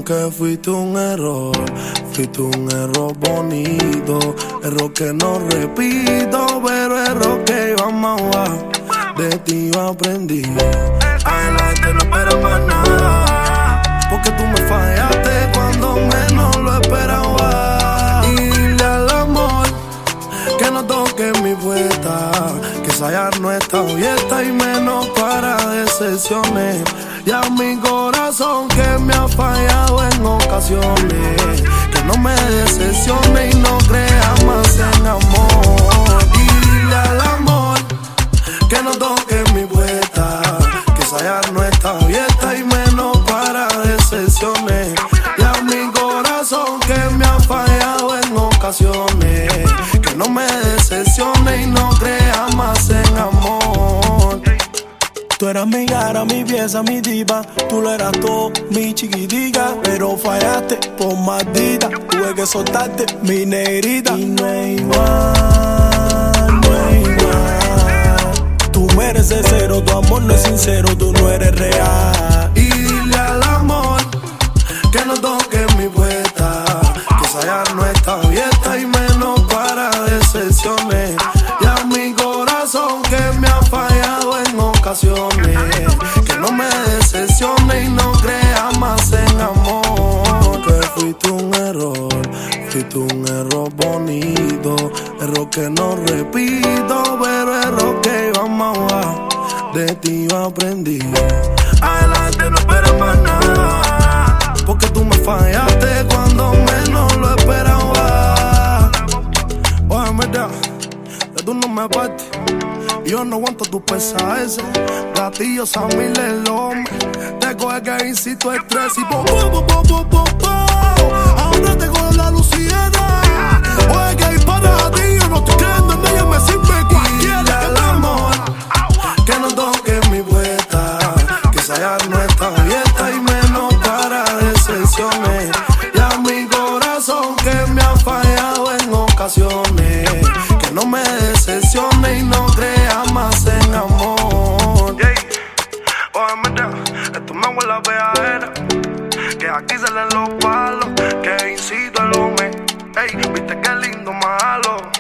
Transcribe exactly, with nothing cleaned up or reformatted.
que fuiste un error, fuiste un error bonito, error que no repito, pero error que iba a amar. De ti yo aprendí. Adelante no espero más nada, porque tú me fallaste cuando menos lo esperaba. Y dile al amor que no toque mi puerta, que esa ya no está abierta y menos para decepciones. Y a mi corazón que me ha fallado en ocasiones, que no me decepcione y no crea más en amor. Y dile al amor que no toque mi puerta, que esa ya no está abierta y menos para decepciones. Y a mi corazón que me ha fallado en ocasiones, que no me decepcione y no crea más en amor. Tú eras mi cara, mi pieza, mi diva. Tú lo eras todo, mi chiquitica. Pero fallaste por maldita. Tuve que soltarte, mi negrita. Y no es igual, no es igual. Tú mereces cero, tu amor no es sincero, tú no eres real. Y dile al amor que no toque mi puerta, que esa ya no está abierta y menos para decepciones. Y a mi corazón que me ha fallado en ocasiones, que no me decepcione y no crea más en amor. Que fuiste un error, fuiste un error bonito, error que no repito, pero error que iba a amar. De ti yo aprendí. Adelante no espero más nada, porque tú me fallaste cuando menos lo esperaba. Oye, en verdad, que tú no me apartes, yo no aguanto tus pesajes. Gatillos a mil el hombre, te coge que incito estrés y po, po, po, po, po, po, po. Ahora te coge la luciana. Oye, que dispara a ti, yo no estoy creyendo en ella, me sirve cualquiera. Que el amor que no toque mi puerta, que esa ya no está abierta y menos para decepciones. Y a mi corazón que me ha fallado en ocasiones, que no me decepcione y no crea más en amor. Yeah. Oye, mira, esto me huele a peadera, que aquí salen los palos, que incito el hombre. Ey, viste qué lindo malo.